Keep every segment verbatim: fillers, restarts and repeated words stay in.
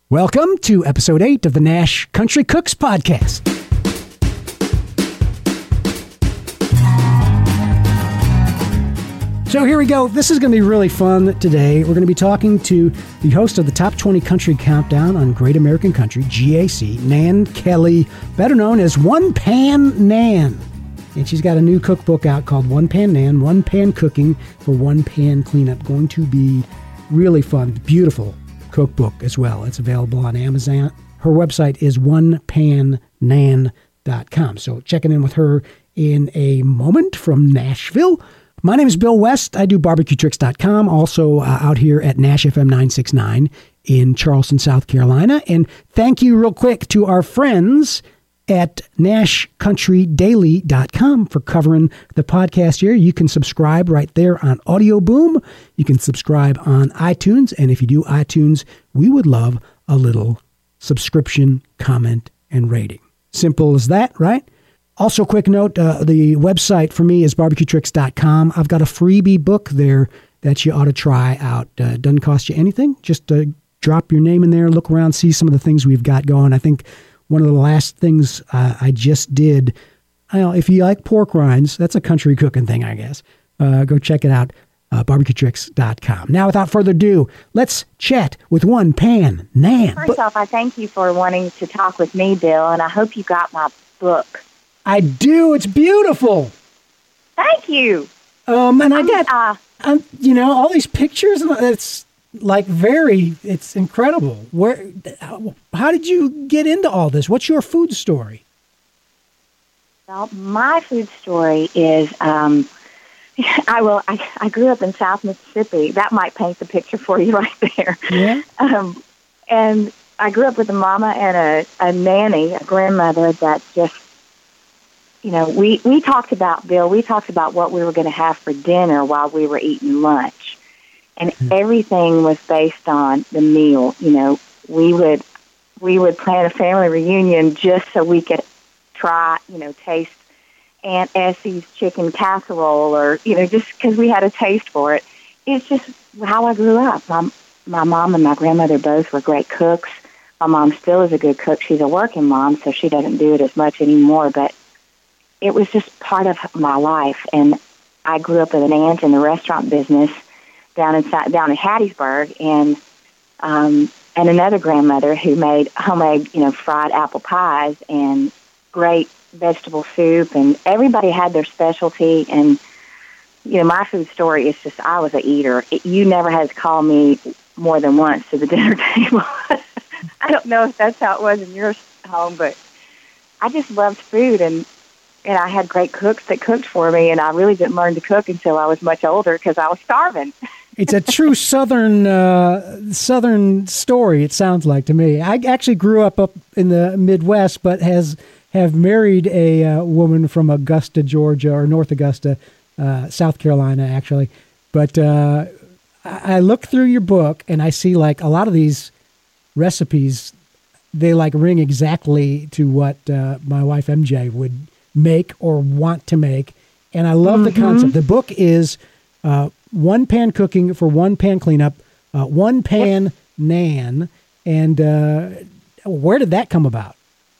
Welcome to episode eight of the Nash Country Cooks podcast. So here we go. This is going to be really fun today. We're going to be talking to the host of the Top twenty Country Countdown on Great American Country, G A C, Nan Kelly, better known as One Pan Nan. And she's got a new cookbook out called One Pan Nan, One Pan Cooking for One Pan Cleanup. Going to be really fun, beautiful cookbook as well. It's available on Amazon. Her website is one pan nan dot com. So checking in with her in a moment from Nashville. My name is Bill West. I do barbecue tricks dot com, also uh, out here at Nash F M nine sixty-nine in Charleston, South Carolina. And thank you real quick to our friends at nash country daily dot com for covering the podcast here. You can subscribe right there on Audio Boom. You can subscribe on iTunes. And if you do iTunes, we would love a little subscription, comment, and rating. Simple as that, right? Also, quick note, uh, the website for me is barbecue tricks dot com. I've got a freebie book there that you ought to try out. Uh, doesn't cost you anything. Just uh, drop your name in there, look around, see some of the things we've got going. I think one of the last things uh, I just did, I don't know, if you like pork rinds, that's a country cooking thing, I guess. Uh, go check it out, uh, barbecue tricks dot com. Now, without further ado, let's chat with One Pan Nan. First But, off, I thank you for wanting to talk with me, Bill, and I hope you got my book. I do. It's beautiful. Thank you. Um, and I got, Uh, um, you know, all these pictures. It's like very, it's incredible. Where, how, how did you get into all this? What's your food story? well, my food story is, um, I will. I, I grew up in South Mississippi. That might paint the picture for you right there. Yeah. Um, and I grew up with a mama and a, a nanny, a grandmother that just, you know, we, we talked about, Bill, we talked about what we were going to have for dinner while we were eating lunch. And Mm-hmm. everything was based on the meal. You know, we would we would plan a family reunion just so we could try, you know, taste Aunt Essie's chicken casserole, or, you know, just because we had a taste for it. It's just how I grew up. My, my mom and my grandmother both were great cooks. My mom still is a good cook. She's a working mom, so she doesn't do it as much anymore, but it was just part of my life. And I grew up with an aunt in the restaurant business down in down in Hattiesburg, and um, and another grandmother who made homemade, you know, fried apple pies and great vegetable soup, and everybody had their specialty. And you know, my food story is just I was a eater. It, you never had to call me more than once to the dinner table. I don't know if that's how it was in your home, but I just loved food, and and I had great cooks that cooked for me, and I really didn't learn to cook until I was much older because I was starving. It's a true Southern uh, Southern story, it sounds like to me. I actually grew up up in the Midwest, but has have married a uh, woman from Augusta, Georgia, or North Augusta, uh, South Carolina, actually. But uh, I I look through your book, and I see like a lot of these recipes, they like ring exactly to what uh, my wife M J would make or want to make. And I love Mm-hmm. the concept. The book is uh, One Pan Cooking for One Pan Cleanup, uh, One Pan yep. Nan. And uh, where did that come about?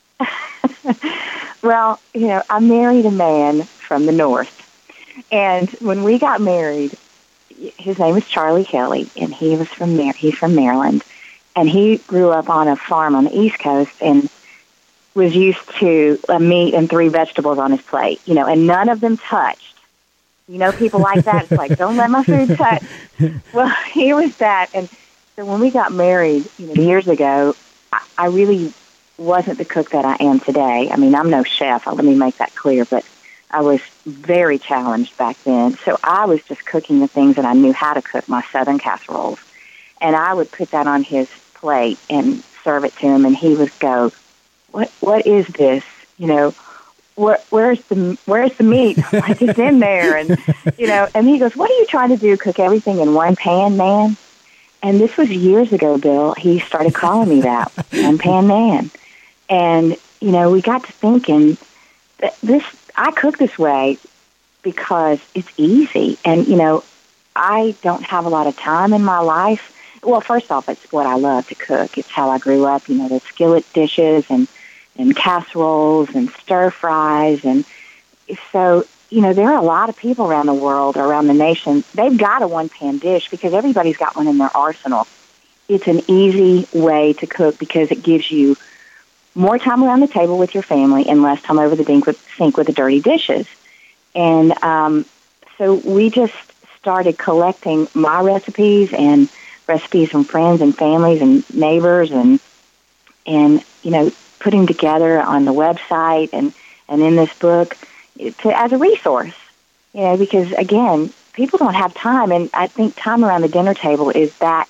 Well, you know, I married a man from the North. And when we got married, his name was Charlie Kelly, and he was from Mar- he's from Maryland. And he grew up on a farm on the East Coast and was used to a meat and three vegetables on his plate, you know, and none of them touched. You know, people like that. It's like, don't let my food touch. Well, he was that. And so when we got married, you know, years ago, I, I really wasn't the cook that I am today. I mean, I'm no chef. Let me make that clear. But I was very challenged back then. So I was just cooking the things that I knew how to cook, my Southern casseroles. And I would put that on his plate and serve it to him, and he would go, what, what is this? You know, where, where's the where's the meat? Like, it's in there. And, you know, and he goes, what are you trying to do, cook everything in one pan, man? And this was years ago, Bill. He started calling me that, one pan man. And, you know, we got to thinking, that this, I cook this way because it's easy. And, you know, I don't have a lot of time in my life. well, first off, it's what I love to cook. It's how I grew up, you know, the skillet dishes and, and casseroles and stir fries. And so, you know, there are a lot of people around the world, around the nation, they've got a one-pan dish because everybody's got one in their arsenal. It's an easy way to cook because it gives you more time around the table with your family and less time over the sink with, sink with the dirty dishes. And um, so we just started collecting my recipes and recipes from friends and families and neighbors and, and you know, putting together on the website and, and in this book to, as a resource, you know, because, again, people don't have time, and I think time around the dinner table is that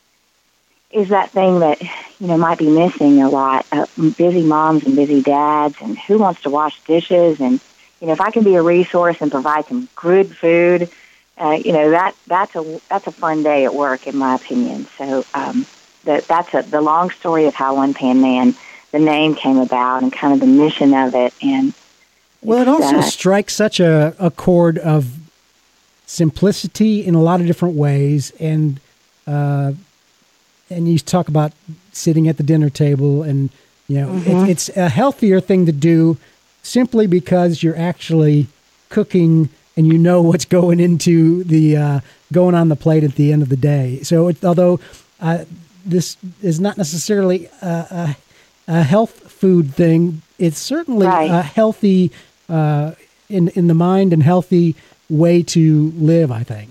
is that thing that, you know, might be missing a lot. Uh, busy moms and busy dads, and who wants to wash dishes? And, you know, if I can be a resource and provide some good food, uh, you know, that that's a that's a fun day at work, in my opinion. So um, that that's a, the long story of how One Pan Man, the name came about, and kind of the mission of it. And well, it also uh, strikes such a, a chord of simplicity in a lot of different ways, and uh, and you talk about sitting at the dinner table, and you know, mm-hmm. it, it's a healthier thing to do simply because you're actually cooking and you know what's going into the uh, going on the plate at the end of the day. So, it, although uh, this is not necessarily a, a, a health food thing, it's certainly right. a healthy uh, in in the mind and healthy way to live, I think.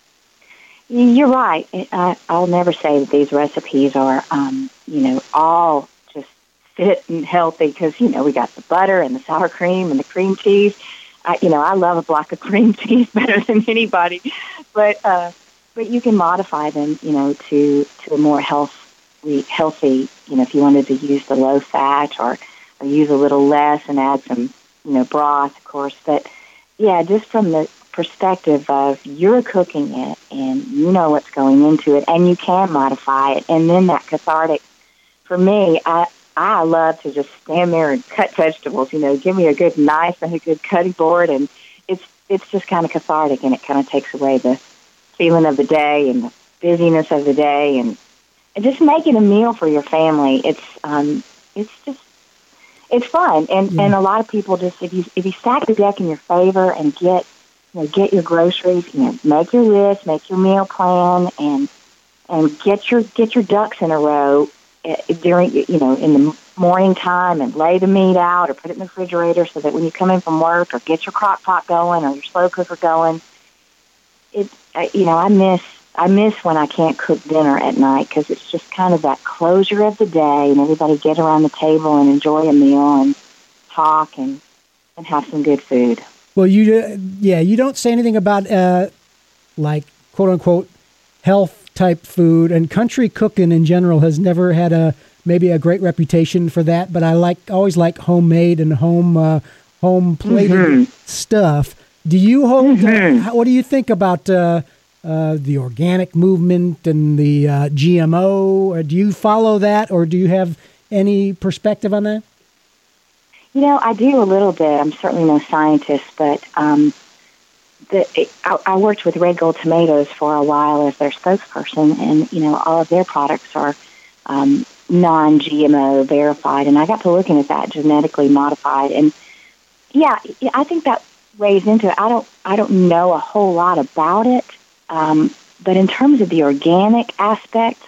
You're right. I, I'll never say that these recipes are, um, you know, all just fit and healthy because, you know, we got the butter and the sour cream and the cream cheese. I, you know, I love a block of cream cheese better than anybody, but uh, but you can modify them, you know, to to a more healthy, healthy. You know, if you wanted to use the low fat or or use a little less and add some, you know, broth, of course. But yeah, just from the perspective of you're cooking it and you know what's going into it and you can modify it, and then that cathartic. For me, I I love to just stand there and cut vegetables. You know, give me a good knife and a good cutting board, and it's it's just kind of cathartic, and it kind of takes away the feeling of the day and the busyness of the day, and, and just making a meal for your family. It's um it's just it's fun, and Yeah. and a lot of people just if you if you stack the deck in your favor and get you know get your groceries, you know, make your list, make your meal plan, and and get your get your ducks in a row during, you know, in the morning time, and lay the meat out or put it in the refrigerator so that when you come in from work, or get your crock pot going or your slow cooker going. It, you know, I miss I miss when I can't cook dinner at night because it's just kind of that closure of the day, and everybody get around the table and enjoy a meal and talk and and have some good food. Well, you uh, yeah, you don't say anything about uh, like quote unquote health type food, and country cooking in general has never had a maybe a great reputation for that. But I like always like homemade and home uh, home plated mm-hmm. stuff. Do you hold? Mm-hmm. Uh, how, what do you think about uh, uh, the organic movement and the uh, G M O? Or do you follow that, or do you have any perspective on that? You know, I do a little bit. I'm certainly no scientist, but um, the, it, I, I worked with Red Gold Tomatoes for a while as their spokesperson, and, you know, all of their products are um, non-G M O verified, and I got to looking at that, genetically modified. And, yeah, I think that weighs into it. I don't, I don't know a whole lot about it, um, but in terms of the organic aspect,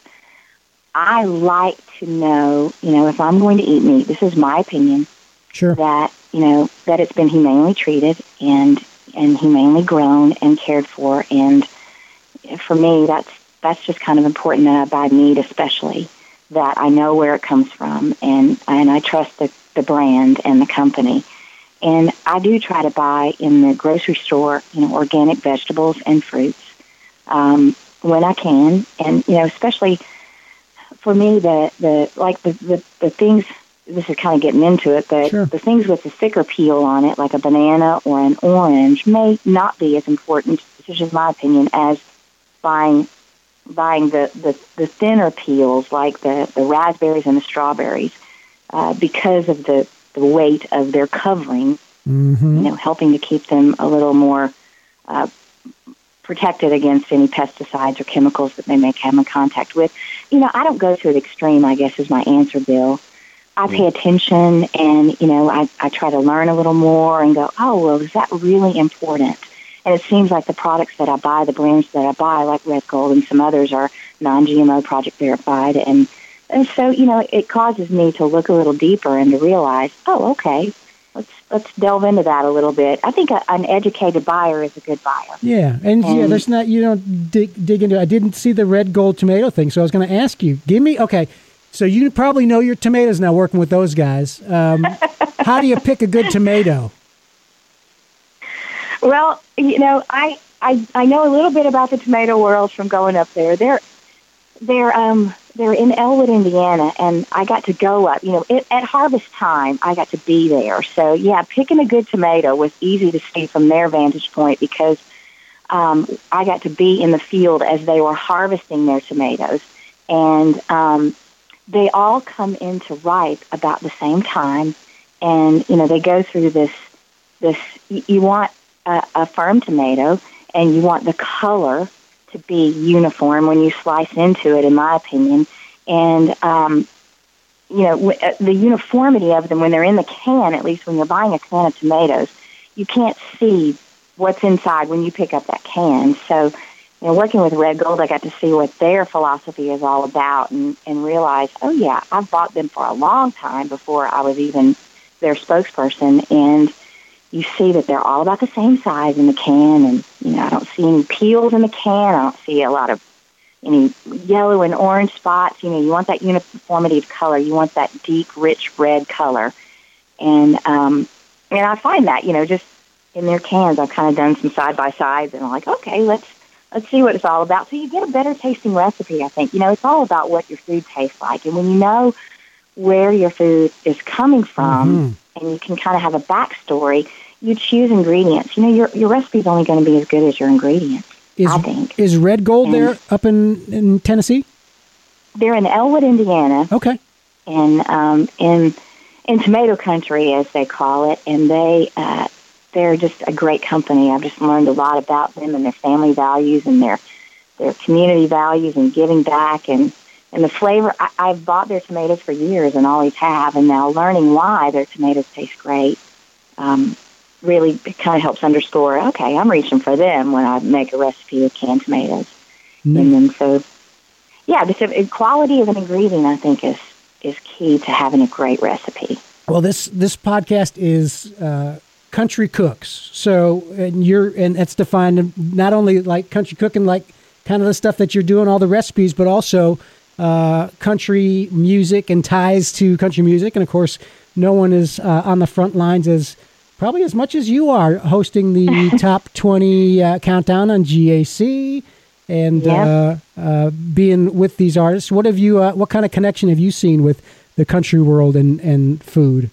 I like to know, you know, if I'm going to eat meat, this is my opinion, Sure. that, you know, that it's been humanely treated and and humanely grown and cared for. And for me, that's that's just kind of important that I buy meat, especially, that I know where it comes from, and, and I trust the, the brand and the company. And I do try to buy in the grocery store, you know, organic vegetables and fruits um, when I can. And, you know, especially for me, the, the like the, the, the things, this is kind of getting into it, but Sure. the things with the thicker peel on it, like a banana or an orange, may not be as important, this is just my opinion, as buying buying the, the, the thinner peels, like the, the raspberries and the strawberries, uh, because of the, the weight of their covering, mm-hmm. you know, helping to keep them a little more uh, protected against any pesticides or chemicals that they may come in contact with. You know, I don't go to the extreme, I guess, is my answer, Bill. I pay attention and, you know, I, I try to learn a little more and go, oh, well, is that really important? And it seems like the products that I buy, the brands that I buy, like Red Gold and some others, are non-G M O Project Verified. And, and so, you know, it causes me to look a little deeper and to realize, oh, okay, let's let's delve into that a little bit. I think a, an educated buyer is a good buyer. Yeah, and, and yeah, there's not, you don't dig, dig into, I didn't see the Red Gold tomato thing, so I was going to ask you, give me, okay, so you probably know your tomatoes now working with those guys. Um, how do you pick a good tomato? Well, you know, I, I I know a little bit about the tomato world from going up there. They're they're um they're in Elwood, Indiana, and I got to go up. You know, it, at harvest time, I got to be there. So yeah, picking a good tomato was easy to see from their vantage point because um, I got to be in the field as they were harvesting their tomatoes, and um, they all come into ripe about the same time, and you know they go through this this. You want A, a firm tomato, and you want the color to be uniform when you slice into it, in my opinion. And, um, you know, w- the uniformity of them when they're in the can, at least when you're buying a can of tomatoes, you can't see what's inside when you pick up that can. So, you know, working with Red Gold, I got to see what their philosophy is all about and, and realize, oh, yeah, I've bought them for a long time before I was even their spokesperson. And you see that they're all about the same size in the can, and you know I don't see any peels in the can. I don't see a lot of any yellow and orange spots. You know, you want that uniformity of color. You want that deep, rich red color, and um, and I find that you know just in their cans, I've kind of done some side by sides, and I'm like, okay, let's let's see what it's all about. So you get a better tasting recipe. I think you know it's all about what your food tastes like, and when you know where your food is coming from, mm-hmm. and you can kind of have a backstory. You choose ingredients. You know, your your recipe's only going to be as good as your ingredients, is, I think. Is Red Gold and there up in, in Tennessee? They're in Elwood, Indiana. Okay. And um, in in tomato country, as they call it, and they uh, they're just a great company. I've just learned a lot about them and their family values and their their community values and giving back and and the flavor. I, I've bought their tomatoes for years and always have, and now learning why their tomatoes taste great. Um, really kind of helps underscore, okay, I'm reaching for them when I make a recipe with canned tomatoes. Mm. And then so, yeah, the quality of an ingredient, I think, is is key to having a great recipe. Well, this this podcast is uh, country cooks. So, and you're, and it's defined not only like country cooking, like kind of the stuff that you're doing, all the recipes, but also uh, country music and ties to country music. And of course, no one is uh, on the front lines as probably as much as you are hosting the top twenty uh, countdown on G A C and yep. uh, uh, being with these artists. What have you? Uh, what kind of connection have you seen with the country world and, and food?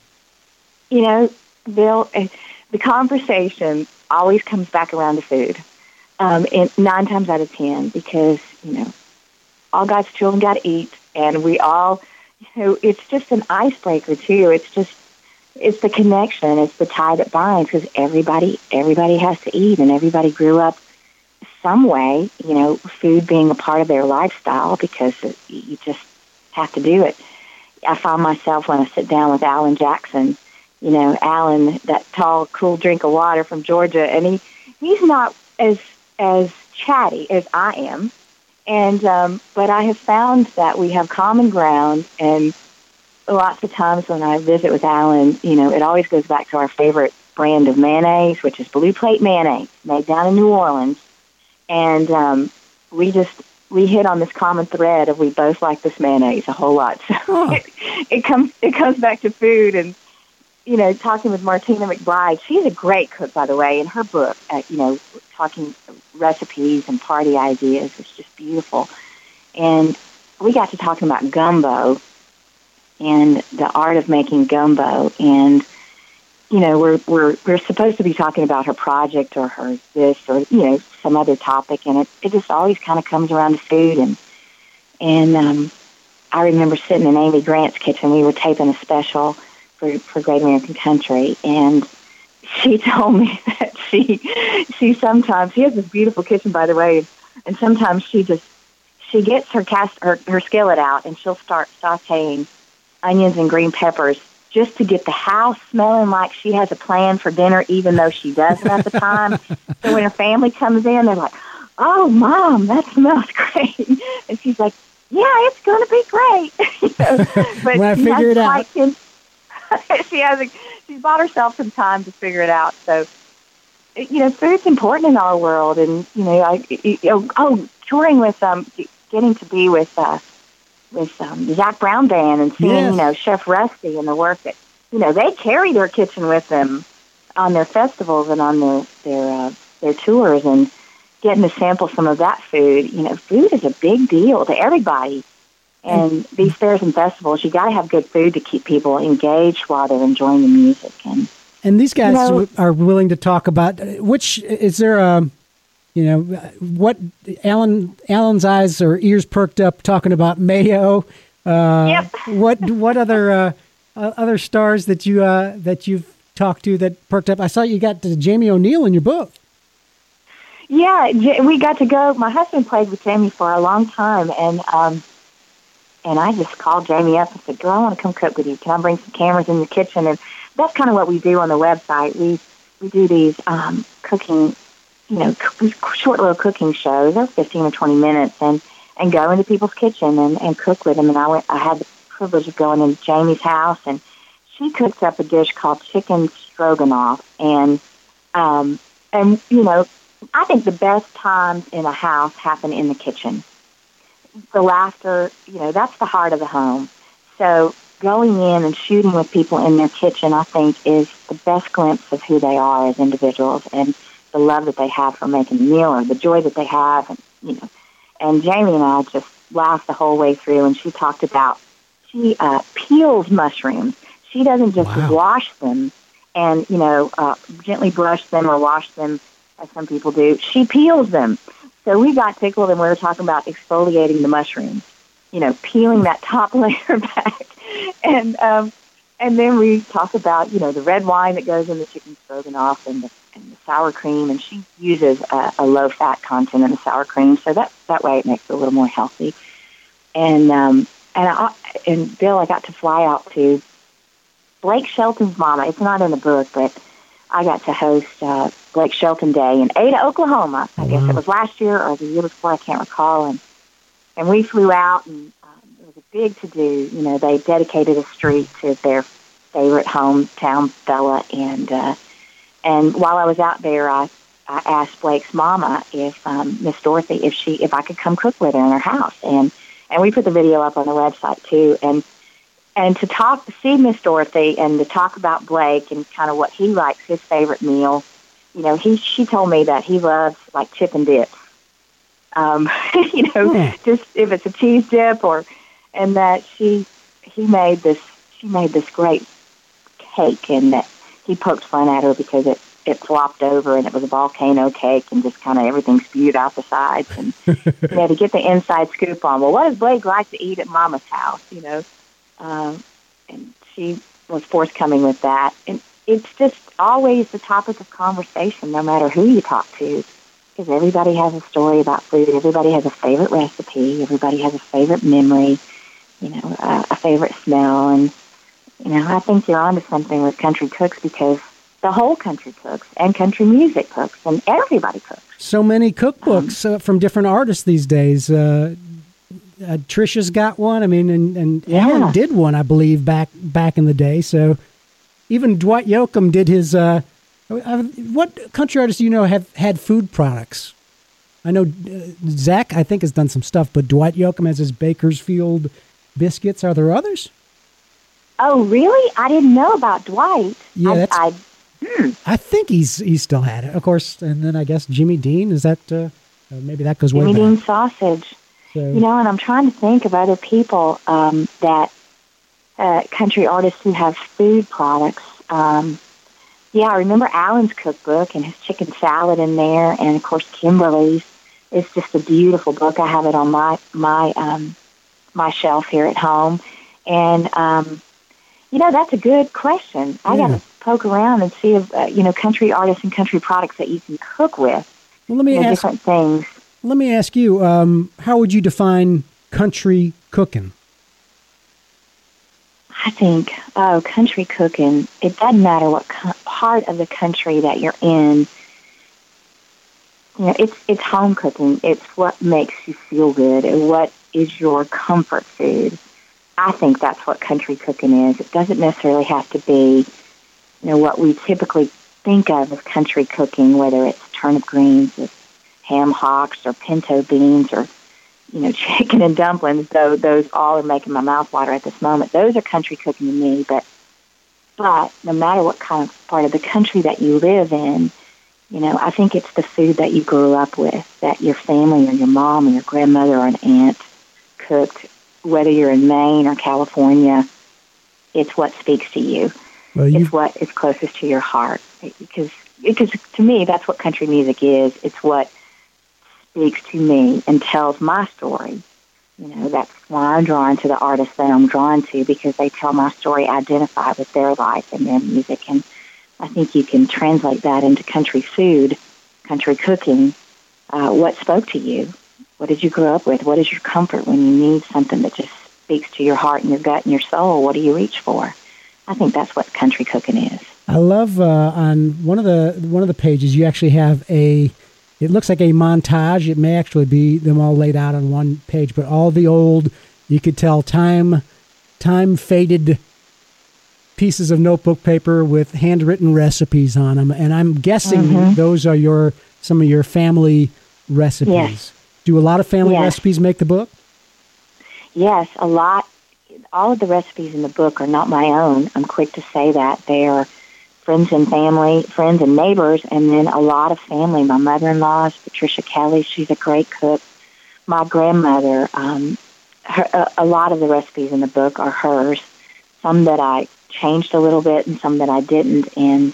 You know, Bill, the conversation always comes back around to food, um, and nine times out of ten, because you know, all God's children got to eat, and we all, you know, it's just an icebreaker too. It's just. It's the connection. It's the tie that binds because everybody, everybody has to eat, and everybody grew up some way. You know, food being a part of their lifestyle because it, you just have to do it. I find myself when I sit down with Alan Jackson. You know, Alan, that tall, cool drink of water from Georgia, and he he's not as as chatty as I am, and um, but I have found that we have common ground and. Lots of times when I visit with Alan, you know, it always goes back to our favorite brand of mayonnaise, which is Blue Plate mayonnaise, made down in New Orleans. And um, we just, we hit on this common thread of we both like this mayonnaise a whole lot. So oh. it, it comes it comes back to food. And, you know, talking with Martina McBride, she's a great cook, by the way, in her book, uh, you know, talking recipes and party ideas. It's just beautiful. And we got to talking about gumbo and the art of making gumbo, and you know we're we're we're supposed to be talking about her project or her this or you know some other topic, and it it just always kind of comes around to food, and and um, I remember sitting in Amy Grant's kitchen. We were taping a special for for Great American Country, and she told me that she she sometimes she has this beautiful kitchen, by the way, and sometimes she just she gets her cast her, her skillet out and she'll start sautéing onions and green peppers just to get the house smelling like she has a plan for dinner, even though she doesn't at the time. So when her family comes in, they're like, "Oh, Mom, that smells great," and she's like, "Yeah, it's going to be great." You know, but when I figure it out, in, she has a, she's bought herself some time to figure it out. So, you know, food's important in our world, and you know, I you know, oh, touring with um, getting to be with uh, with um, the Zac Brown Band and seeing yes. you know Chef Rusty and the work that you know they carry their kitchen with them on their festivals and on their their uh, their tours, and getting to sample some of that food. You know, food is a big deal to everybody. And these fairs and festivals, you got to have good food to keep people engaged while they're enjoying the music. And and these guys you know, are willing to talk about which is there a, you know, what Alan Alan's eyes or ears perked up talking about Mayo. Uh, yep. What what other uh, other stars that you uh, that you've talked to that perked up? I saw you got to Jamie O'Neill in your book. Yeah, we got to go. My husband played with Jamie for a long time, and um, and I just called Jamie up and said, "Girl, I want to come cook with you. Can I bring some cameras in the kitchen?" And that's kind of what we do on the website. We we do these um, cooking, you know, short little cooking shows. They're fifteen or twenty minutes, and, and go into people's kitchen and, and cook with them. And I went. I had the privilege of going into Jamie's house, and she cooked up a dish called chicken stroganoff. And um, and you know, I think the best times in a house happen in the kitchen. The laughter, you know, that's the heart of the home. So going in and shooting with people in their kitchen, I think, is the best glimpse of who they are as individuals and the love that they have for making a meal or the joy that they have. And, you know, and Jamie and I just laughed the whole way through, and she talked about, she uh, peels mushrooms. She doesn't just wow. wash them and, you know, uh, gently brush them or wash them as some people do. She peels them. So we got tickled, and we were talking about exfoliating the mushrooms, you know, peeling that top layer back. And um, and then we talk about, you know, the red wine that goes in the chicken stroganoff and the, and the sour cream. And she uses a, a low-fat content in the sour cream, so that, that way it makes it a little more healthy. And, um, and, I, and Bill, I got to fly out to Blake Shelton's mama. It's not in the book, but I got to host uh, Blake Shelton Day in Ada, Oklahoma. I wow. guess it was last year or the year before, I can't recall. And and we flew out, and um, it was a big to-do. You know, they dedicated a street to their favorite hometown fella. And uh, and while I was out there, I, I asked Blake's mama if um, Miss Dorothy, if she, if I could come cook with her in her house. And and we put the video up on the website too. And And to talk, to see Miss Dorothy and to talk about Blake and kind of what he likes, his favorite meal, you know, he she told me that he loves like chip and dips. Um, you know, yeah. just if it's a cheese dip or, and that she he made this she made this great cake, and that he poked fun at her because it it flopped over and it was a volcano cake and just kind of everything spewed out the sides, and you know, to get the inside scoop on, well, what does Blake like to eat at Mama's house, you know? Um, and she was forthcoming with that. And it's just always the topic of conversation, no matter who you talk to, because everybody has a story about food. Everybody has a favorite recipe. Everybody has a favorite memory, you know, uh, a favorite smell. And, you know, I think you're onto something with country cooks, because the whole country cooks and country music cooks and everybody cooks. So many cookbooks um, uh, from different artists these days. Uh, Uh, Trisha's got one. I mean, and, and yeah. Alan did one, I believe, back back in the day. So even Dwight Yoakam did his. Uh, uh, what country artists do you know have had food products? I know uh, Zach, I think, has done some stuff, but Dwight Yoakam has his Bakersfield biscuits. Are there others? Oh, really? I didn't know about Dwight. Yeah, I, that's. I, hmm. I think he's he still had it, of course. And then I guess Jimmy Dean, is that uh, maybe that goes way Jimmy back. Dean sausage. So, you know, and I'm trying to think of other people um, that uh, country artists who have food products. Um, yeah, I remember Alan's cookbook and his chicken salad in there, and of course Kimberly's. It's just a beautiful book. I have it on my my um, my shelf here at home, and um, you know, that's a good question. I yeah. got poke around and see if, uh, you know, country artists and country products that you can cook with. Well, let me you know, ask, different things. Let me ask you, um, how would you define country cooking? I think, oh, country cooking, it doesn't matter what co- part of the country that you're in. You know, it's it's home cooking. It's what makes you feel good and what is your comfort food. I think that's what country cooking is. It doesn't necessarily have to be, you know, what we typically think of as country cooking, whether it's turnip greens with ham hocks or pinto beans or, you know, chicken and dumplings, though those all are making my mouth water at this moment. Those are country cooking to me, but but no matter what kind of part of the country that you live in, you know, I think it's the food that you grew up with, that your family or your mom or your grandmother or an aunt cooked, whether you're in Maine or California, it's what speaks to you. Well, it's what is closest to your heart. Because, because to me, that's what country music is. It's what speaks to me and tells my story. You know, that's why I'm drawn to the artists that I'm drawn to, because they tell my story, identify with their life and their music. And I think you can translate that into country food, country cooking. Uh, what spoke to you? What did you grow up with? What is your comfort when you need something that just speaks to your heart and your gut and your soul? What do you reach for? I think that's what country cooking is. I love uh, on one of the one of the pages you actually have a. It looks like a montage. It may actually be them all laid out on one page, but all the old, you could tell time, time faded pieces of notebook paper with handwritten recipes on them, and I'm guessing mm-hmm. those are your some of your family recipes. Yes. Do a lot of family yes. recipes make the book? Yes, a lot. All of the recipes in the book are not my own. I'm quick to say that. They are friends and family, friends and neighbors, and then a lot of family. My mother-in-law is Patricia Kelly. She's a great cook. My grandmother, um, her, a, a lot of the recipes in the book are hers. Some that I changed a little bit and some that I didn't. And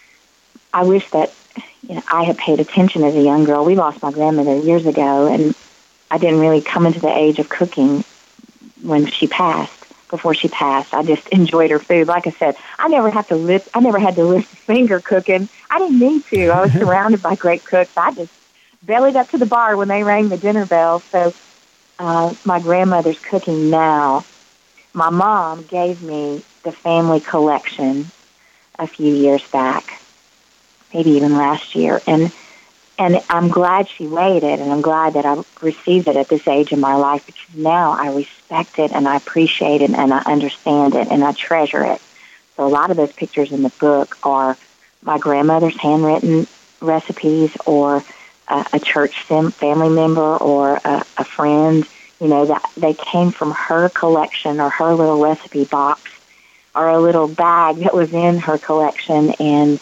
I wish that you know, I had paid attention as a young girl. We lost my grandmother years ago, and I didn't really come into the age of cooking when she passed. Before she passed, I just enjoyed her food. Like I said, I never had to lift. I never had to lift a finger cooking. I didn't need to. I was surrounded by great cooks. I just bellied up to the bar when they rang the dinner bell. So, uh, my grandmother's cooking now. My mom gave me the family collection a few years back, maybe even last year, and and I'm glad she waited, and I'm glad that I received it at this age in my life, because now I respect it, and I appreciate it, and I understand it, and I treasure it. So a lot of those pictures in the book are my grandmother's handwritten recipes, or uh, a church fam- family member, or a, a friend. You know, that they came from her collection or her little recipe box or a little bag that was in her collection, and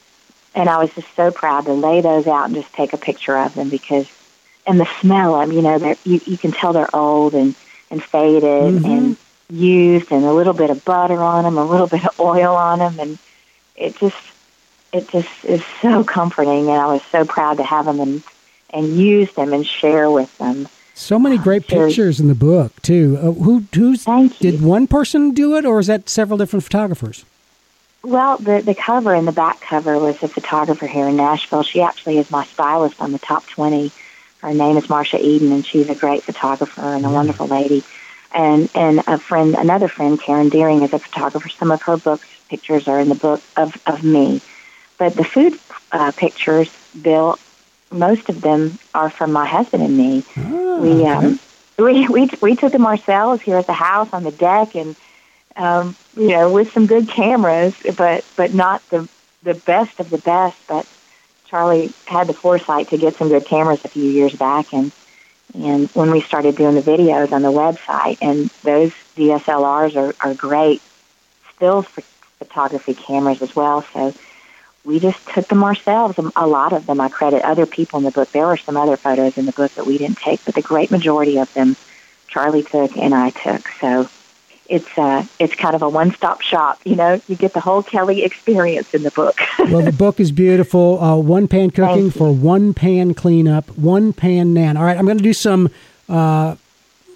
And I was just so proud to lay those out and just take a picture of them, because, and the smell of them, you know, you, you can tell they're old and, and faded mm-hmm. and used, and a little bit of butter on them, a little bit of oil on them. And it just, it just is so comforting. And I was so proud to have them and, and use them and share with them. So many great um, pictures in the book too. Uh, who, who's, did one person do it, or is that several different photographers? Well, the, the cover and the back cover was a photographer here in Nashville. She actually is my stylist on the top twenty. Her name is Marcia Eden, and she's a great photographer and a wonderful lady. And and a friend, another friend, Karen Deering, is a photographer. Some of her books pictures are in the book of, of me. But the food uh, pictures, Bill, most of them are from my husband and me. Oh, we, um, okay. we we we took them ourselves here at the house on the deck, and Um, you know, with some good cameras, but but not the the best of the best. But Charlie had the foresight to get some good cameras a few years back, and and when we started doing the videos on the website, and those D S L Rs are, are great still photography cameras as well. So we just took them ourselves. A lot of them I credit other people in the book. There were some other photos in the book that we didn't take, but the great majority of them Charlie took and I took. So it's uh, it's kind of a one-stop shop, you know. You get the whole Kelly experience in the book. Well, the book is beautiful. Uh, one-pan cooking for one-pan cleanup, one-pan nan. All right, I'm going to do some uh,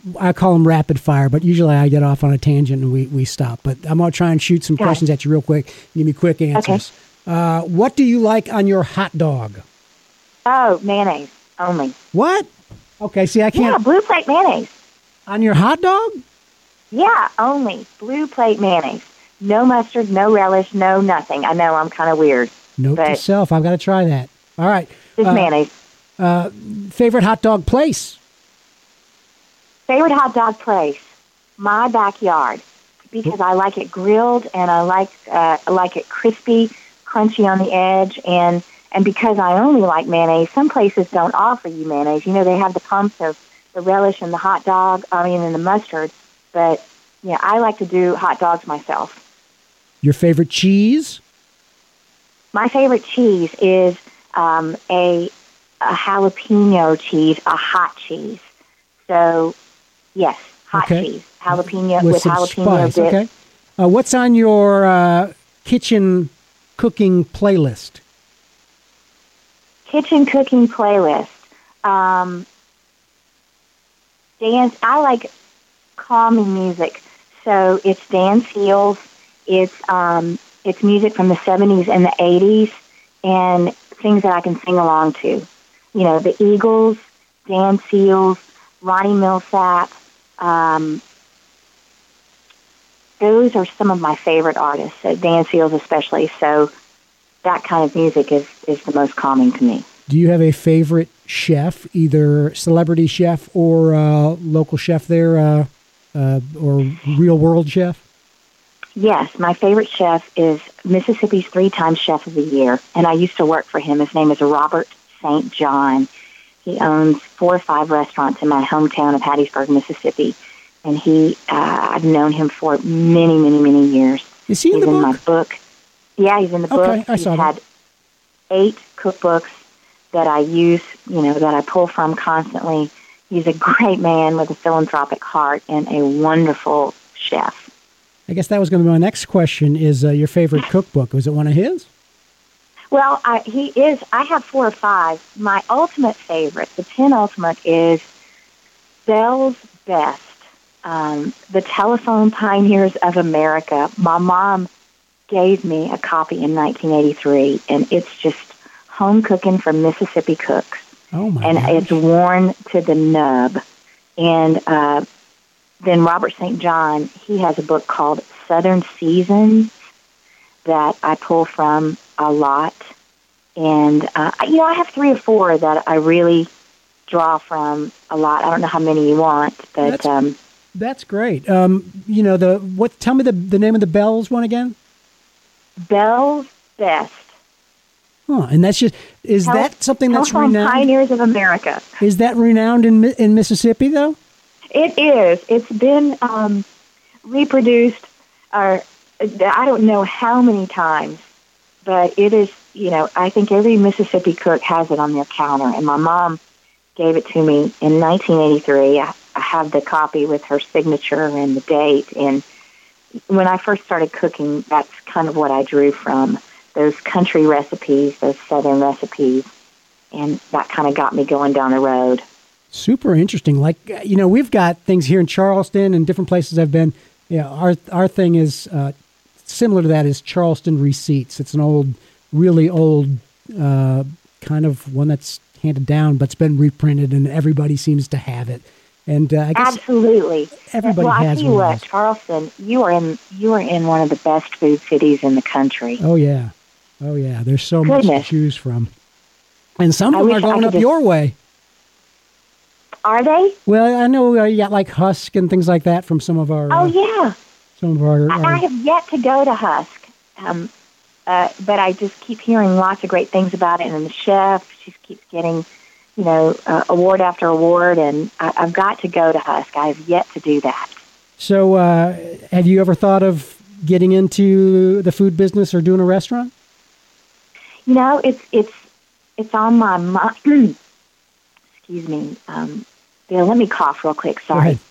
I call them rapid fire, but usually I get off on a tangent and we, we stop. But I'm going to try and shoot some okay. questions at you real quick. Give me quick answers. Okay. Uh, what do you like on your hot dog? Oh, mayonnaise only. What? Okay, see, I can't. Yeah, blue plate mayonnaise. On your hot dog? Yeah, only blue plate mayonnaise. No mustard, no relish, no nothing. I know I'm kind of weird. Note to self, I've got to try that. All right. Just uh, mayonnaise. Uh, favorite hot dog place? Favorite hot dog place? My backyard, because I like it grilled and I like uh, I like it crispy, crunchy on the edge, and and because I only like mayonnaise, some places don't offer you mayonnaise. You know, they have the pumps of the relish and the hot dog, I mean, and the mustard, but yeah, I like to do hot dogs myself. Your favorite cheese? My favorite cheese is um, a, a jalapeno cheese, a hot cheese. So, yes, hot okay. cheese, jalapeno with, with some jalapeno spice. dip. Okay. Uh, what's on your uh, kitchen cooking playlist? Kitchen cooking playlist. Um, dance. I like calming music, so it's Dan Seals. It's um, it's music from the seventies and the eighties, and things that I can sing along to. You know, the Eagles, Dan Seals, Ronnie Millsap. Um, those are some of my favorite artists, uh, Dan Seals especially. So that kind of music is, is the most calming to me. Do you have a favorite chef, either celebrity chef or uh, local chef there, uh, uh, or real world chef? Yes, my favorite chef is Mississippi's three-time Chef of the Year, and I used to work for him. His name is Robert Saint John. He owns four or five restaurants in my hometown of Hattiesburg, Mississippi, and he uh, I've known him for many, many, many years. Is he in he's the in book? my book. Yeah, he's in the book. Okay, I he's saw had that. eight cookbooks that I use, you know, that I pull from constantly. He's a great man with a philanthropic heart and a wonderful chef. I guess that was going to be my next question, is uh, your favorite cookbook. Was it one of his? Well, I, he is. I have four or five. My ultimate favorite, the penultimate, is Bell's Best, um, The Telephone Pioneers of America. My mom gave me a copy in nineteen eighty-three, and it's just home cooking from Mississippi cooks. Oh, my And gosh. it's worn to the nub. And uh, then Robert Saint John, he has a book called Southern Seasons that I pull from a lot. And, uh, you know, I have three or four that I really draw from a lot. I don't know how many you want, but... That's, um, that's great. Um, you know, the what? Tell me the, the name of the Bell's one again? Bell's Best. Huh, and that's just... Is Tele- that something that's Telephone renowned? Pioneers of America. Is that renowned in in Mississippi, though? It is. It's been um, reproduced, or I don't know how many times, but it is, you know, I think every Mississippi cook has it on their counter. And my mom gave it to me in nineteen eighty-three. I, I have the copy with her signature and the date. And when I first started cooking, that's kind of what I drew from, those country recipes, those southern recipes. And that kind of got me going down the road. Super interesting. Like, you know, we've got things here in Charleston and different places I've been. Yeah, our our thing is uh, similar to that is Charleston Receipts. It's an old, really old uh, kind of one that's handed down, but it's been reprinted, and everybody seems to have it. And uh, I guess absolutely, everybody well, has I tell you one. what, Charleston, you are in you are in one of the best food cities in the country. Oh yeah, oh yeah. There's so Goodness. much to choose from, and some I of them are wish I going could up just- your way. Are they? Well, I know uh, you got like Husk and things like that from some of our. Oh uh, yeah. Some of our. I, our I have yet to go to Husk, um, uh, but I just keep hearing lots of great things about it. And the chef, she keeps getting, you know, uh, award after award, and I, I've got to go to Husk. I have yet to do that. So, uh, have you ever thought of getting into the food business or doing a restaurant? You know, it's it's it's on my mind. Excuse me. Um, yeah, let me cough real quick. Go Sorry. ahead.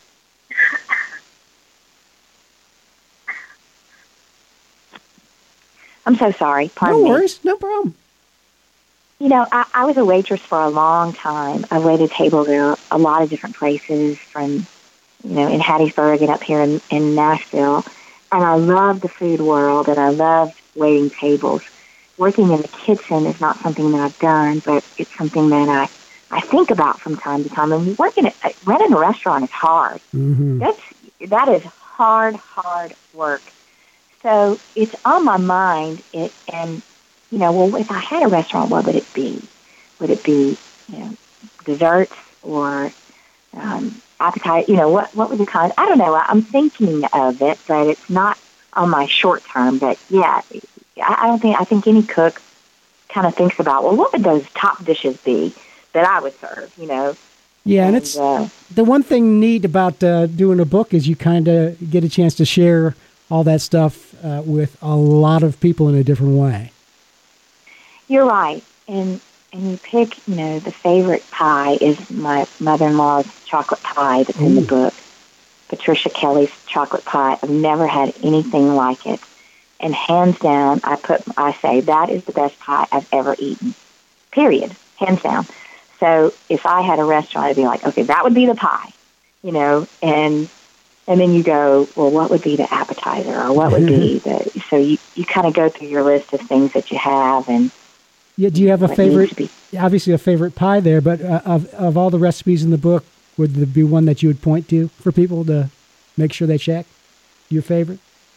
I'm so sorry. Pardon No me. worries, no problem. You know, I, I was a waitress for a long time. I waited tables at a lot of different places, from you know, in Hattiesburg and up here in, in Nashville. And I love the food world, and I love waiting tables. Working in the kitchen is not something that I've done, but it's something that I, I think about from time to time. And working at, running a restaurant is hard. Mm-hmm. That's that is hard, hard work. So it's on my mind. It and you know, well, if I had a restaurant, what would it be? Would it be, you know, desserts or um, appetite? You know, what what would you call it? I don't know. I'm thinking of it, but it's not on my short term. But yeah, I don't think I think any cook kind of thinks about, well, what would those top dishes be that I would serve? You know. Yeah, and, and it's uh, the one thing neat about uh, doing a book is you kind of get a chance to share all that stuff uh, with a lot of people in a different way. You're right, and and you pick, you know, the favorite pie is my mother-in-law's chocolate pie that's Ooh. in the book, Patricia Kelly's chocolate pie. I've never had anything like it, and hands down, I put I say that is the best pie I've ever eaten. Period, hands down. So if I had a restaurant, I'd be like, okay, that would be the pie, you know, and and then you go, well, what would be the appetizer, or what would be the? So you you kind of go through your list of things that you have, and. Yeah, do you have a favorite, obviously a favorite pie there, but uh, of of all the recipes in the book, would there be one that you would point to for people to make sure they check your favorite?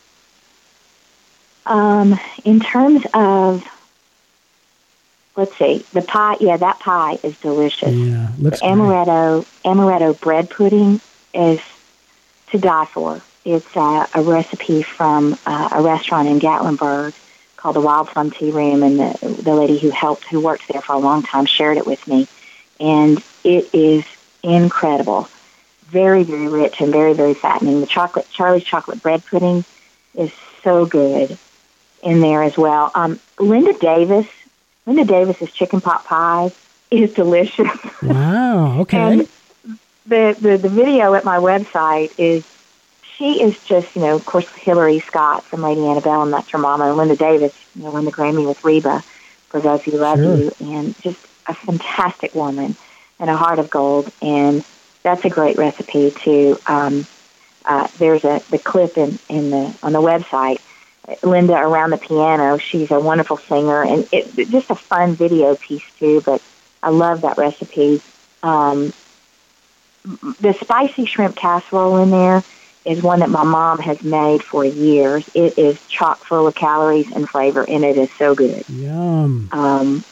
Um, in terms of, let's see, the pie, yeah, that pie is delicious. Yeah, looks the amaretto, amaretto bread pudding is to die for. It's uh, a recipe from uh, a restaurant in Gatlinburg called the Wild Plum Tea Room, and the, the lady who helped, who worked there for a long time, shared it with me, and it is incredible. Very, very rich and very, very fattening. The chocolate, Charlie's chocolate bread pudding is so good in there as well. Um, Linda Davis, Linda Davis's chicken pot pie is delicious. Wow, okay. And the, the, the video at my website is, she is just, you know, of course, Hillary Scott from Lady Annabelle, and that's her mama, and Linda Davis, you know, won the Grammy with Reba for Those Who Love Sure. You, and just a fantastic woman and a heart of gold, and that's a great recipe too. Um, uh, there's a the clip in, in the on the website, Linda around the piano. She's a wonderful singer, and it, it just a fun video piece too. But I love that recipe. Um, the spicy shrimp casserole in there is one that my mom has made for years. It is chock full of calories and flavor, and it is so good. Yum. Um,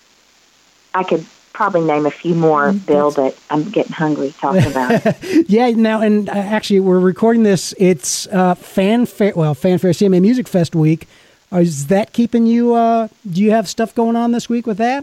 I could probably name a few more, Bill, but I'm getting hungry talking about it. Yeah, now, and uh, actually, we're recording this. It's uh, Fanfare, well, Fanfare C M A Music Fest week. Uh, is that keeping you, uh, do you have stuff going on this week with that?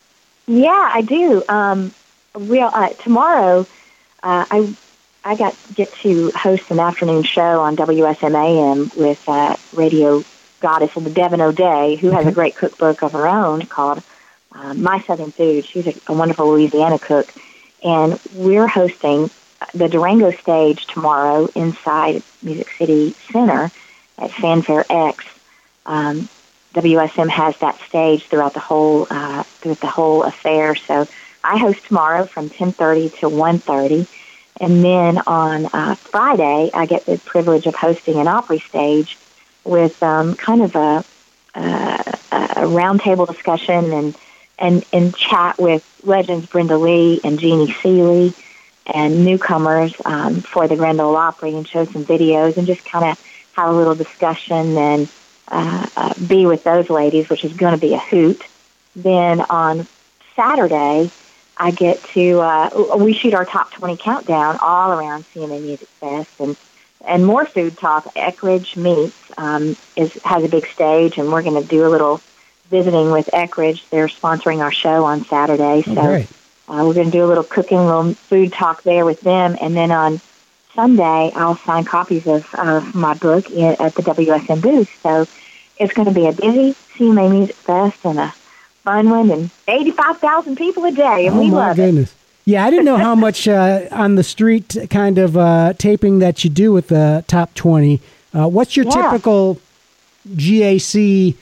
Yeah, I do. Um, real, uh, tomorrow, uh, I I got get to host an afternoon show on W S M A M with uh, radio goddess of the Devin O'Day, who okay. has a great cookbook of her own called uh, My Southern Food. She's a, a wonderful Louisiana cook. And we're hosting the Durango stage tomorrow inside Music City Center at Fanfare X. Um, W S M has that stage throughout the whole uh, throughout the whole affair. So I host tomorrow from ten thirty to one thirty. And then on uh, Friday, I get the privilege of hosting an Opry stage with um, kind of a, uh, a roundtable discussion and, and and chat with legends Brenda Lee and Jeannie Seeley and newcomers um, for the Grand Ole Opry, and show some videos and just kind of have a little discussion and uh, uh, be with those ladies, which is going to be a hoot. Then on Saturday, I get to, uh, we shoot our top twenty countdown all around C M A Music Fest, and, and more food talk. Eckridge Meats um, is has a big stage, and we're going to do a little visiting with Eckridge. They're sponsoring our show on Saturday, so okay. uh, we're going to do a little cooking, a little food talk there with them. And then on Sunday, I'll sign copies of, of my book in, at the W S M booth. So it's going to be a busy C M A Music Fest and a fun one, and eighty-five thousand people a day, and oh we my love goodness. it. Yeah, I didn't know how much uh, on the street kind of uh, taping that you do with the top twenty. Uh, what's your yeah. typical G A C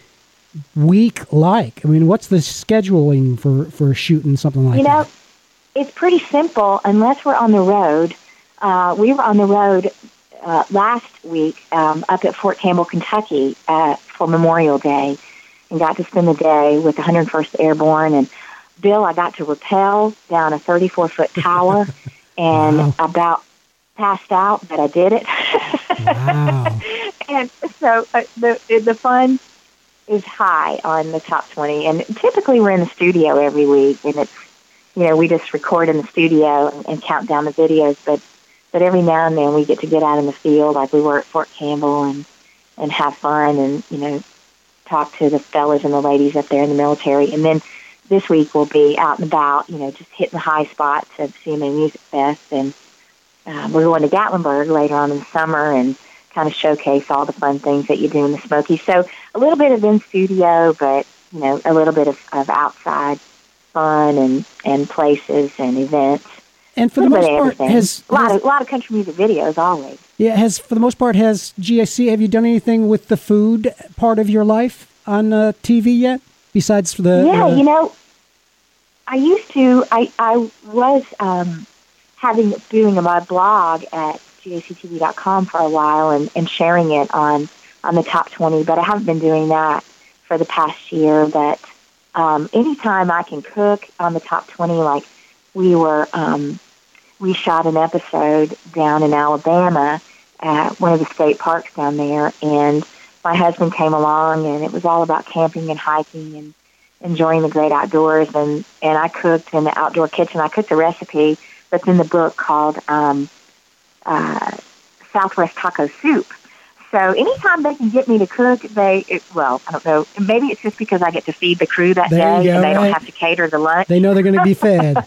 week like? I mean, what's the scheduling for, for shooting something like you that? You know, it's pretty simple unless we're on the road. uh, we were on the road uh, last week um, up at Fort Campbell, Kentucky uh, for Memorial Day, and got to spend the day with the one hundred first Airborne. And Bill, I got to rappel down a thirty-four foot tower and wow. about passed out, but I did it. Wow. And so uh, the the fun is high on the top twenty. And typically we're in the studio every week, and it's, you know, we just record in the studio and, and count down the videos. But but every now and then we get to get out in the field, like we were at Fort Campbell, and, and have fun and, you know, talk to the fellas and the ladies up there in the military. And then this week we'll be out and about, you know, just hitting the high spots of C M A Music Fest. And uh, we're going to Gatlinburg later on in the summer and kind of showcase all the fun things that you do in the Smokies. So a little bit of in studio, but, you know, a little bit of, of outside fun and, and places and events. And for the most part, has a lot has, of a lot of country music videos always. Yeah, has for the most part has G A C. Have you done anything with the food part of your life on uh, T V yet? Besides the yeah, uh, you know, I used to. I I was um, having doing my blog at G A C T V dot com for a while and, and sharing it on on the top twenty, but I haven't been doing that for the past year. But um, anytime I can cook on the top twenty, like we were. Um, We shot an episode down in Alabama at one of the state parks down there, and my husband came along, and it was all about camping and hiking and enjoying the great outdoors. And, and I cooked in the outdoor kitchen. I cooked a recipe that's in the book called um, uh, Southwest Taco Soup. So anytime they can get me to cook, they, it, well, I don't know, maybe it's just because I get to feed the crew that There day you go, and they right? don't have to cater the lunch. They know they're going to be fed.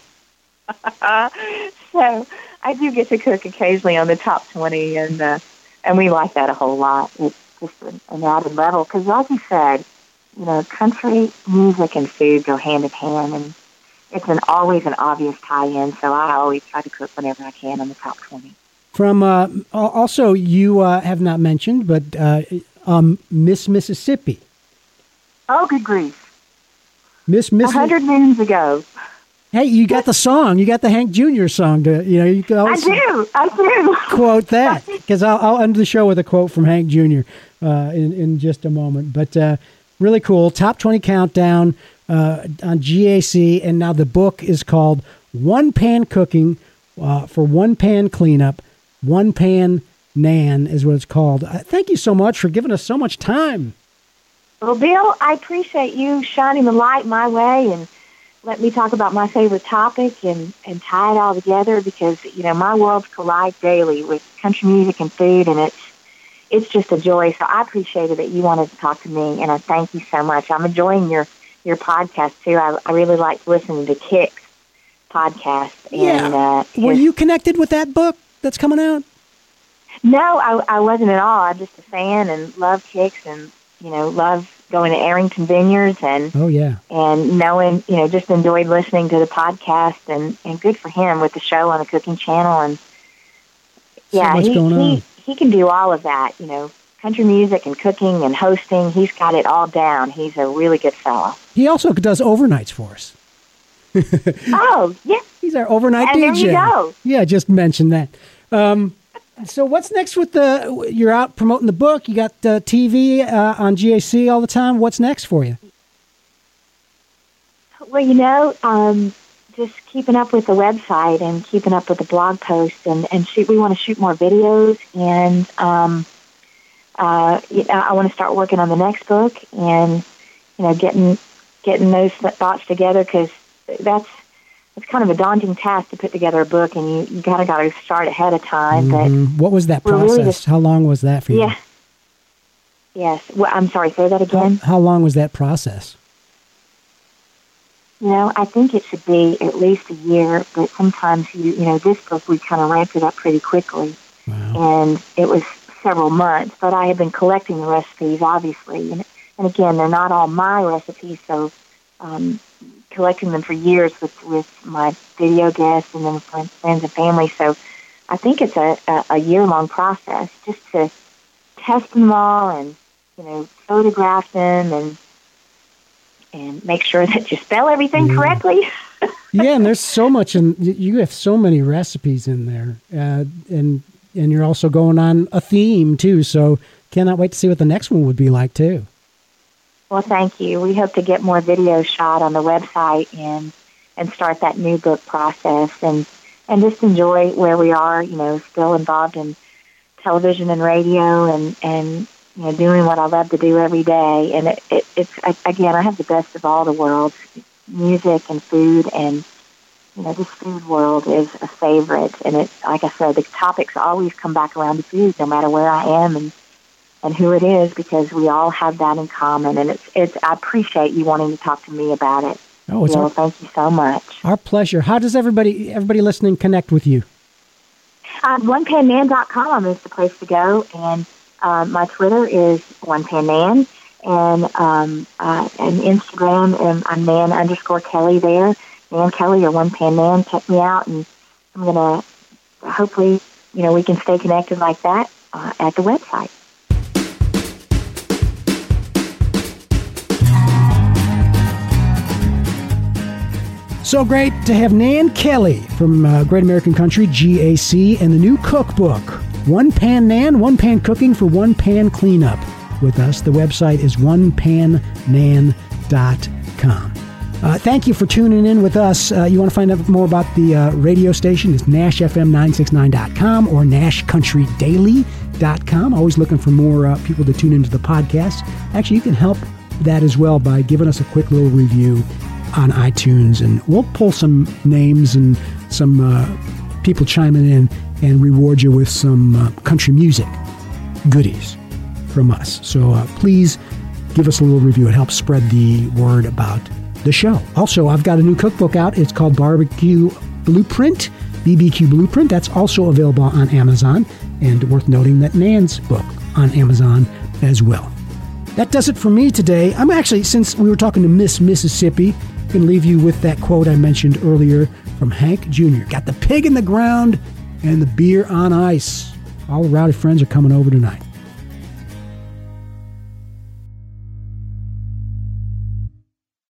Uh, so I do get to cook occasionally on the top twenty, and uh, and we like that a whole lot. It's just an, an added level because, like you said, you know, country music and food go hand in hand, and it's an always an obvious tie-in. So I always try to cook whenever I can on the top twenty. From uh, also, you uh, have not mentioned, but uh, um, Miss Mississippi. Oh, good grief! Miss A Mississippi. hundred moons ago. Hey, you got the song. You got the Hank Junior song. To, you know, you can I always do. I do. quote that because I'll, I'll end the show with a quote from Hank Junior Uh, in in just a moment. But uh, really cool. Top twenty countdown uh, on G A C, and now the book is called One Pan Cooking uh, for One Pan Cleanup. One Pan Nan is what it's called. Uh, thank you so much for giving us so much time. Well, Bill, I appreciate you shining the light my way and let me talk about my favorite topic and, and tie it all together because, you know, my worlds collide daily with country music and food, and it's it's just a joy. So I appreciated that you wanted to talk to me, and I thank you so much. I'm enjoying your, your podcast, too. I, I really like listening to Kick's podcast. And, Yeah. uh, Were his, you connected with that book that's coming out? No, I, I wasn't at all. I'm just a fan and love Kick's and, you know, love going to Arrington Vineyards and Oh, yeah. and knowing, you know, just enjoyed listening to the podcast and, and good for him with the show on the Cooking Channel. And So yeah, much he, going he, on. he can do all of that, you know, country music and cooking and hosting. He's got it all down. He's a really good fellow. He also does overnights for us. Oh, yeah. He's our overnight And D J. there you go. Yeah, just mention that. Um, so what's next with the, you're out promoting the book. You got uh, T V uh, on G A C all the time. What's next for you? Well, you know, um, just keeping up with the website and keeping up with the blog posts and, and shoot, we want to shoot more videos and, um, uh, you know, I want to start working on the next book and, you know, getting, getting those thoughts together because that's, it's kind of a daunting task to put together a book, and you, you kind of got to start ahead of time. Mhm. What was that we're process? really just- How long was that for But you? yeah, yes. Well, I'm sorry. Say that How, again. how long was that process? You know, I think it should be at least a year, but sometimes you, you know, this book we kind of ramped it up pretty quickly, Wow. and it was several months. But I have been collecting the recipes, obviously, and and again, they're not all my recipes, so. Um, collecting them for years with, with my video guests and then friends, friends and family. So I think it's a, a, a year-long process just to test them all and, you know, photograph them and and make sure that you spell everything Yeah. correctly. Yeah, and there's so much, and you have so many recipes in there, uh, and and you're also going on a theme too. So cannot wait to see what the next one would be like too. Well, thank you. We hope to get more videos shot on the website and and start that new book process, and and just enjoy where we are. You know, still involved in television and radio, and and you know, doing what I love to do every day. And it, it, it's again, I have the best of all the worlds: music and food, and you know, this food world is a favorite. And it's like I said, the topics always come back around to food, no matter where I am and and who it is, because we all have that in common. And it's it's. I appreciate you wanting to talk to me about it. Oh, it's you know, our, thank you so much. Our pleasure. How does everybody everybody listening connect with you? Uh, one pan nan dot com is the place to go, and uh, my Twitter is one pan nan, and um, uh, and Instagram, and I'm Nan underscore Kelly there. Nan Kelly or One Pan Nan. Check me out, and I'm gonna hopefully, you know, we can stay connected like that uh, at the website. So great to have Nan Kelly from uh, Great American Country, G A C, and the new cookbook, One Pan Nan, One Pan Cooking for One Pan Cleanup, with us. The website is one pan nan dot com. Uh, thank you for tuning in with us. Uh, you want to find out more about the uh, radio station? It's nash f m nine six nine dot com or nash country daily dot com. Always looking for more uh, people to tune into the podcast. Actually, you can help that as well by giving us a quick little review on iTunes, and we'll pull some names and some uh, people chiming in and reward you with some uh, country music goodies from us. So uh, please give us a little review. It helps spread the word about the show. Also, I've got a new cookbook out. It's called Barbecue Blueprint, B B Q Blueprint. That's also available on Amazon, and worth noting that Nan's book on Amazon as well. That does it for me today. I'm actually, since we were talking to Miss Mississippi, going to leave you with that quote I mentioned earlier from Hank Junior Got the pig in the ground and the beer on ice. All the rowdy friends are coming over tonight.